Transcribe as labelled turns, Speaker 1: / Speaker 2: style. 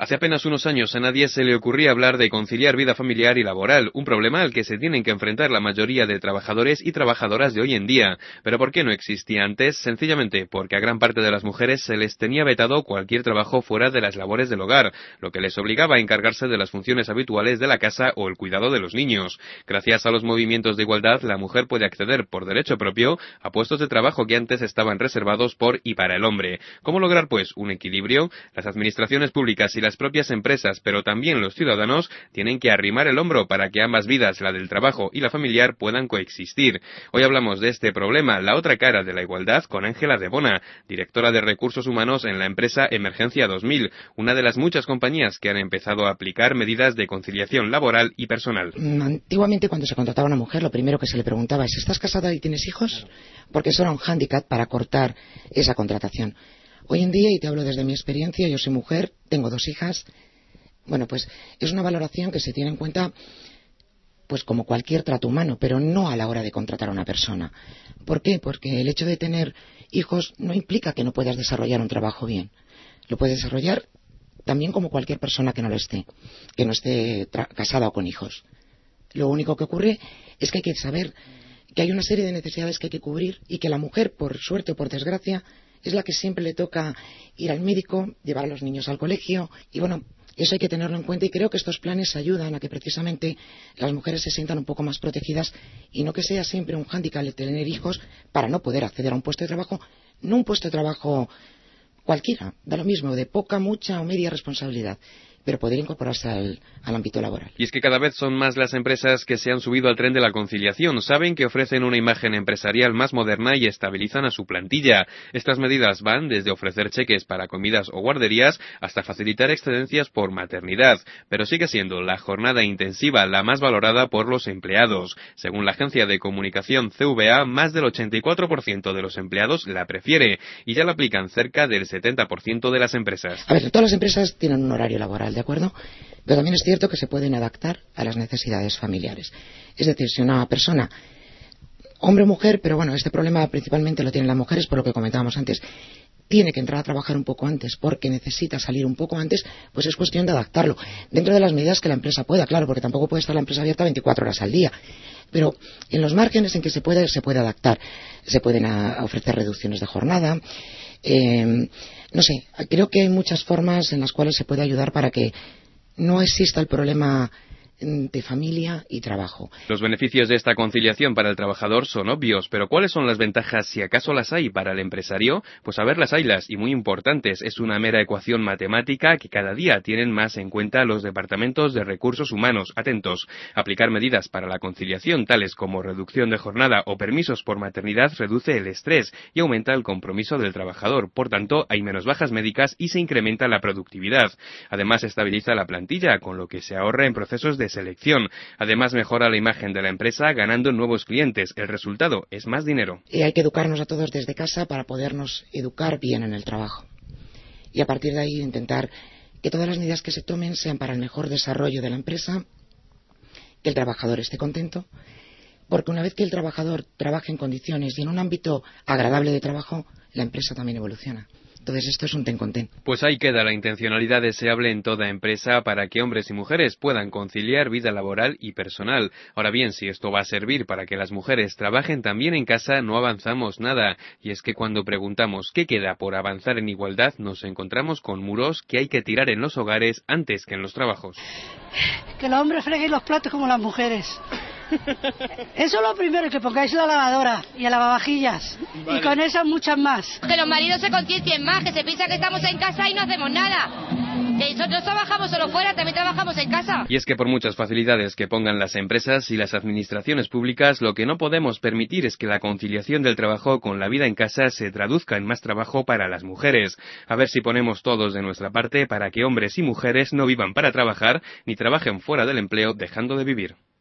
Speaker 1: Hace apenas unos años a nadie se le ocurría hablar de conciliar vida familiar y laboral, un problema al que se tienen que enfrentar la mayoría de trabajadores y trabajadoras de hoy en día. ¿Pero por qué no existía antes? Sencillamente porque a gran parte de las mujeres se les tenía vetado cualquier trabajo fuera de las labores del hogar, lo que les obligaba a encargarse de las funciones habituales de la casa o el cuidado de los niños. Gracias a los movimientos de igualdad, la mujer puede acceder por derecho propio a puestos de trabajo que antes estaban reservados por y para el hombre. ¿Cómo lograr, pues, un equilibrio? Las administraciones públicas y las propias empresas, pero también los ciudadanos, tienen que arrimar el hombro para que ambas vidas, la del trabajo y la familiar, puedan coexistir. Hoy hablamos de este problema, la otra cara de la igualdad, con Ángela de Bona, directora de Recursos Humanos en la empresa Emergencia 2000, una de las muchas compañías que han empezado a aplicar medidas de conciliación laboral y personal.
Speaker 2: Antiguamente, cuando se contrataba a una mujer, lo primero que se le preguntaba es: ¿estás casada y tienes hijos? Porque eso era un hándicap para cortar esa contratación. Hoy en día, y te hablo desde mi experiencia, yo soy mujer, tengo 2 hijas. Bueno, pues es una valoración que se tiene en cuenta pues como cualquier trato humano, pero no a la hora de contratar a una persona. ¿Por qué? Porque el hecho de tener hijos no implica que no puedas desarrollar un trabajo bien. Lo puedes desarrollar también como cualquier persona que no esté casada o con hijos. Lo único que ocurre es que hay que saber que hay una serie de necesidades que hay que cubrir y que la mujer, por suerte o por desgracia, es la que siempre le toca ir al médico, llevar a los niños al colegio, y bueno, eso hay que tenerlo en cuenta, y creo que estos planes ayudan a que precisamente las mujeres se sientan un poco más protegidas y no que sea siempre un hándicap el tener hijos para no poder acceder a un puesto de trabajo, no un puesto de trabajo cualquiera, da lo mismo, de poca, mucha o media responsabilidad, pero poder incorporarse al ámbito laboral.
Speaker 1: Y es que cada vez son más las empresas que se han subido al tren de la conciliación. Saben que ofrecen una imagen empresarial más moderna y estabilizan a su plantilla. Estas medidas van desde ofrecer cheques para comidas o guarderías hasta facilitar excedencias por maternidad. Pero sigue siendo la jornada intensiva la más valorada por los empleados. Según la agencia de comunicación CVA, más del 84% de los empleados la prefiere y ya la aplican cerca del 70% de las empresas.
Speaker 2: A ver, todas las empresas tienen un horario laboral, ¿de acuerdo? Pero también es cierto que se pueden adaptar a las necesidades familiares. Es decir, si una persona, hombre o mujer, pero bueno, este problema principalmente lo tienen las mujeres por lo que comentábamos antes, tiene que entrar a trabajar un poco antes porque necesita salir un poco antes, pues es cuestión de adaptarlo. Dentro de las medidas que la empresa pueda, claro, porque tampoco puede estar la empresa abierta 24 horas al día. Pero en los márgenes en que se puede adaptar. Se pueden ofrecer reducciones de jornada. No sé, creo que hay muchas formas en las cuales se puede ayudar para que no exista el problema de familia y trabajo.
Speaker 1: Los beneficios de esta conciliación para el trabajador son obvios, pero ¿cuáles son las ventajas, si acaso las hay, para el empresario? Pues a ver, las haylas, y muy importantes. Es una mera ecuación matemática que cada día tienen más en cuenta los departamentos de recursos humanos. Atentos. Aplicar medidas para la conciliación, tales como reducción de jornada o permisos por maternidad, reduce el estrés y aumenta el compromiso del trabajador. Por tanto, hay menos bajas médicas y se incrementa la productividad. Además, estabiliza la plantilla, con lo que se ahorra en procesos de selección. Además, mejora la imagen de la empresa ganando nuevos clientes. El resultado es más dinero.
Speaker 2: Y hay que educarnos a todos desde casa para podernos educar bien en el trabajo. Y a partir de ahí intentar que todas las medidas que se tomen sean para el mejor desarrollo de la empresa, que el trabajador esté contento, porque una vez que el trabajador trabaje en condiciones y en un ámbito agradable de trabajo, la empresa también evoluciona. Entonces esto es un ten con ten.
Speaker 1: Pues ahí queda la intencionalidad deseable en toda empresa para que hombres y mujeres puedan conciliar vida laboral y personal. Ahora bien, si esto va a servir para que las mujeres trabajen también en casa, no avanzamos nada. Y es que cuando preguntamos qué queda por avanzar en igualdad, nos encontramos con muros que hay que tirar en los hogares antes que en los trabajos.
Speaker 3: Que los hombres freguen los platos como las mujeres. Eso es lo primero, que pongáis la lavadora y el lavavajillas. Vale. Y con esas muchas más.
Speaker 4: Que los maridos se conciencien más, que se piensa que estamos en casa y no hacemos nada. Que nosotros trabajamos solo fuera, también trabajamos en casa.
Speaker 1: Y es que por muchas facilidades que pongan las empresas y las administraciones públicas, lo que no podemos permitir es que la conciliación del trabajo con la vida en casa se traduzca en más trabajo para las mujeres. A ver si ponemos todos de nuestra parte para que hombres y mujeres no vivan para trabajar ni trabajen fuera del empleo dejando de vivir.